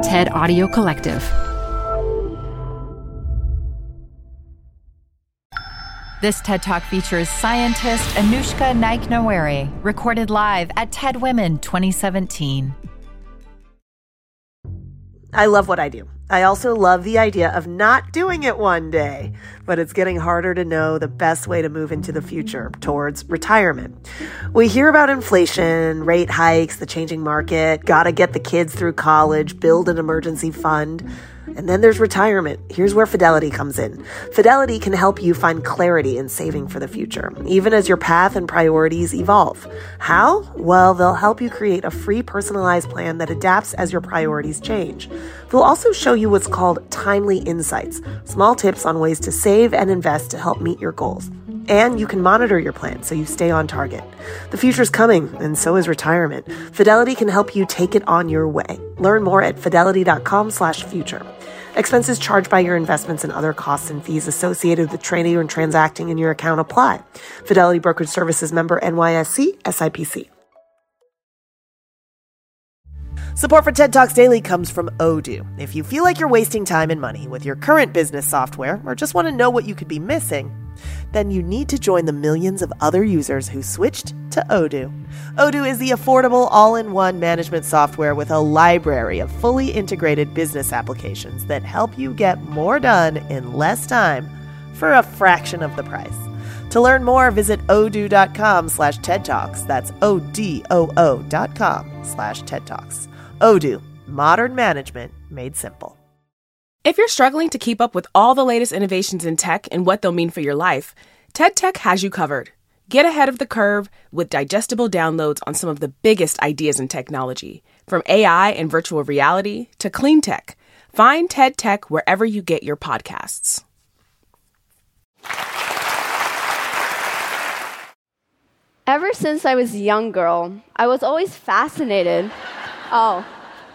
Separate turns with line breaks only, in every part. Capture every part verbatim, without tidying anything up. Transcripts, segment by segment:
TED Audio Collective. This TED Talk features scientist Anushka Naik-Nawari, recorded live at TED Women twenty seventeen.
I love what I do. I also love the idea of not doing it one day, but it's getting harder to know the best way to move into the future towards retirement. We hear about inflation, rate hikes, the changing market, gotta get the kids through college, build an emergency fund. And then there's retirement. Here's where Fidelity comes in. Fidelity can help you find clarity in saving for the future, even as your path and priorities evolve. How? Well, they'll help you create a free personalized plan that adapts as your priorities change. They'll also show you what's called timely insights, small tips on ways to save and invest to help meet your goals. And you can monitor your plan so you stay on target. The future's coming, and so is retirement. Fidelity can help you take it on your way. Learn more at fidelity.com slash future. Expenses charged by your investments and other costs and fees associated with trading and transacting in your account apply. Fidelity Brokerage Services member N Y S E, S I P C. Support for TED Talks Daily comes from Odoo. If you feel like you're wasting time and money with your current business software or just want to know what you could be missing, then you need to join the millions of other users who switched to Odoo. Odoo is the affordable all-in-one management software with a library of fully integrated business applications that help you get more done in less time for a fraction of the price. To learn more, visit odoo.com slash TED Talks. That's O-D-O-O dot com slash TED Talks. Odoo, modern management made simple.
If you're struggling to keep up with all the latest innovations in tech and what they'll mean for your life, TED Tech has you covered. Get ahead of the curve with digestible downloads on some of the biggest ideas in technology, from A I and virtual reality to clean tech. Find TED Tech wherever you get your podcasts.
Ever since I was a young girl, I was always fascinated. Oh.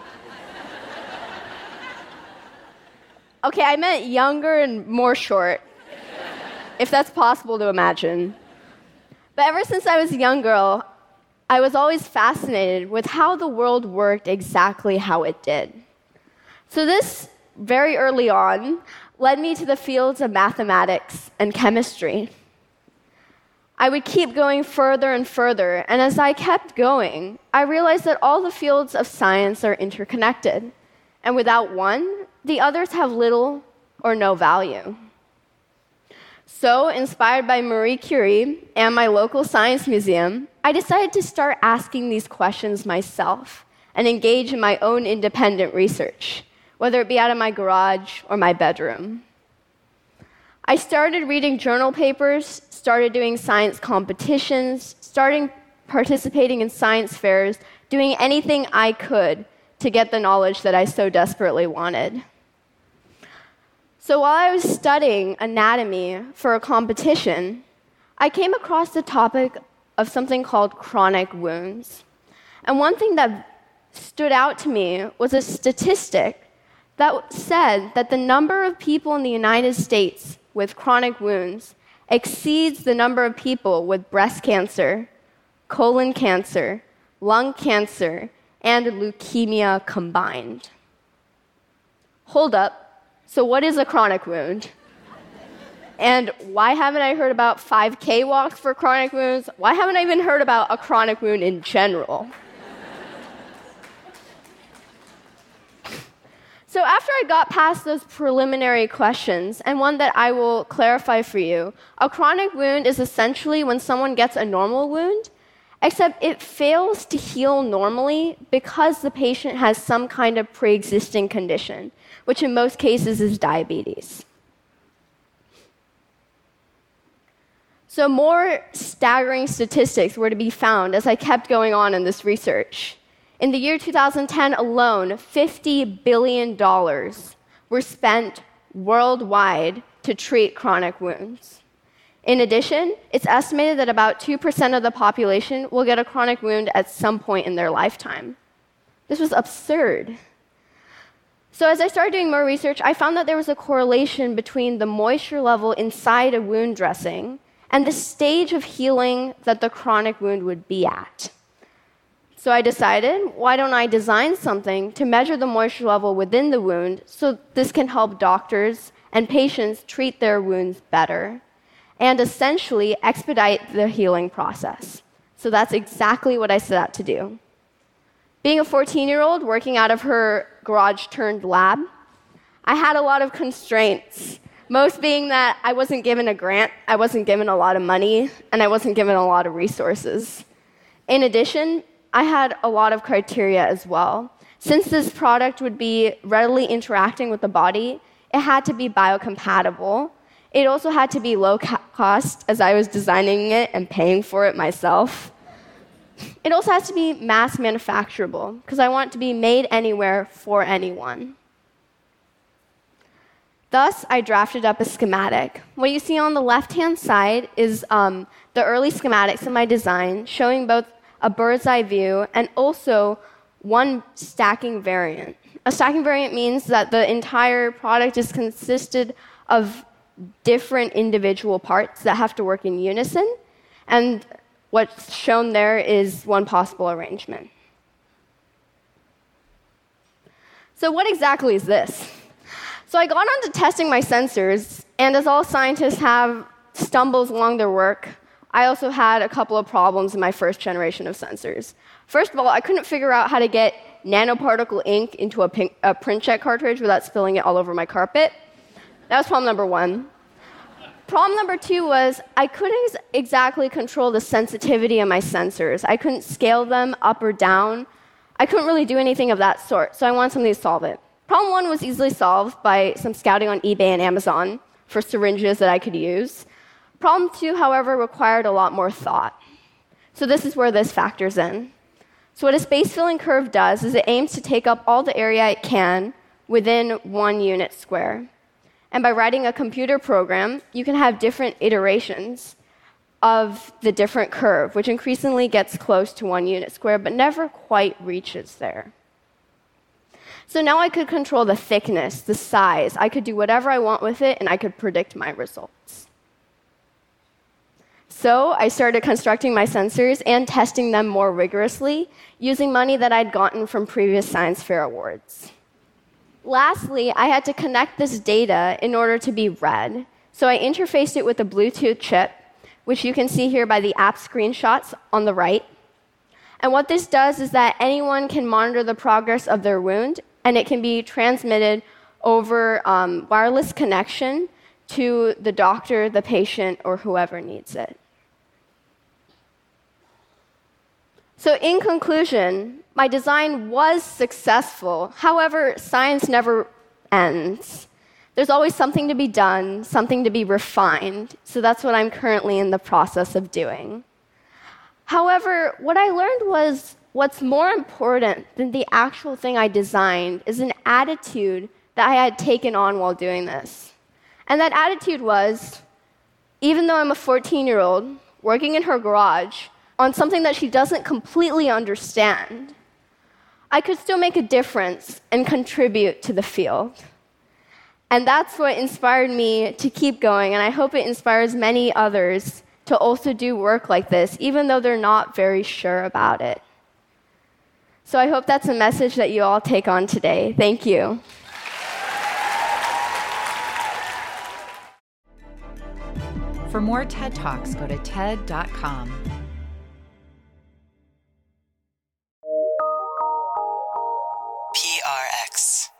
Okay, I meant younger and more short, if that's possible to imagine. But ever since I was a young girl, I was always fascinated with how the world worked exactly how it did. So this, very early on, led me to the fields of mathematics and chemistry. I would keep going further and further, and as I kept going, I realized that all the fields of science are interconnected, and without one, the others have little or no value. So, inspired by Marie Curie and my local science museum, I decided to start asking these questions myself and engage in my own independent research, whether it be out of my garage or my bedroom. I started reading journal papers, started doing science competitions, starting participating in science fairs, doing anything I could to get the knowledge that I so desperately wanted. So while I was studying anatomy for a competition, I came across the topic of something called chronic wounds. And one thing that stood out to me was a statistic that said that the number of people in the United States with chronic wounds exceeds the number of people with breast cancer, colon cancer, lung cancer, and leukemia combined. Hold up. So what is a chronic wound? And why haven't I heard about five K walks for chronic wounds? Why haven't I even heard about a chronic wound in general? So after I got past those preliminary questions, and one that I will clarify for you, a chronic wound is essentially when someone gets a normal wound, except it fails to heal normally because the patient has some kind of pre-existing condition, which in most cases is diabetes. So more staggering statistics were to be found as I kept going on in this research. In the year two thousand ten alone, fifty billion dollars were spent worldwide to treat chronic wounds. In addition, it's estimated that about two percent of the population will get a chronic wound at some point in their lifetime. This was absurd. So as I started doing more research, I found that there was a correlation between the moisture level inside a wound dressing and the stage of healing that the chronic wound would be at. So I decided, why don't I design something to measure the moisture level within the wound so this can help doctors and patients treat their wounds better and essentially expedite the healing process. So that's exactly what I set out to do. Being a fourteen-year-old working out of her garage-turned-lab, I had a lot of constraints, most being that I wasn't given a grant, I wasn't given a lot of money, and I wasn't given a lot of resources. In addition, I had a lot of criteria as well. Since this product would be readily interacting with the body, it had to be biocompatible. It also had to be low cost, as I was designing it and paying for it myself. It also has to be mass manufacturable, because I want it to be made anywhere for anyone. Thus, I drafted up a schematic. What you see on the left-hand side is um, the early schematics of my design, showing both a bird's eye view and also one stacking variant. A stacking variant means that the entire product is consisted of different individual parts that have to work in unison, and what's shown there is one possible arrangement. So what exactly is this? So I got on to testing my sensors, and as all scientists have stumbles along their work, I also had a couple of problems in my first generation of sensors. First of all, I couldn't figure out how to get nanoparticle ink into a, pink, a print check cartridge without spilling it all over my carpet. That was problem number one. Problem number two was I couldn't exactly control the sensitivity of my sensors. I couldn't scale them up or down. I couldn't really do anything of that sort, so I wanted something to solve it. Problem one was easily solved by some scouting on eBay and Amazon for syringes that I could use. Problem two, however, required a lot more thought. So this is where this factors in. So what a space-filling curve does is it aims to take up all the area it can within one unit square. And by writing a computer program, you can have different iterations of the different curve, which increasingly gets close to one unit square, but never quite reaches there. So now I could control the thickness, the size. I could do whatever I want with it, and I could predict my results. So I started constructing my sensors and testing them more rigorously using money that I'd gotten from previous science fair awards. Lastly, I had to connect this data in order to be read. So I interfaced it with a Bluetooth chip, which you can see here by the app screenshots on the right. And what this does is that anyone can monitor the progress of their wound, and it can be transmitted over um, wireless connection to the doctor, the patient, or whoever needs it. So in conclusion, my design was successful. However, science never ends. There's always something to be done, something to be refined. So that's what I'm currently in the process of doing. However, what I learned was what's more important than the actual thing I designed is an attitude that I had taken on while doing this. And that attitude was, even though I'm a fourteen-year-old working in her garage on something that she doesn't completely understand, I could still make a difference and contribute to the field. And that's what inspired me to keep going, and I hope it inspires many others to also do work like this, even though they're not very sure about it. So I hope that's a message that you all take on today. Thank you.
For more TED Talks, go to ted dot com.
P R X.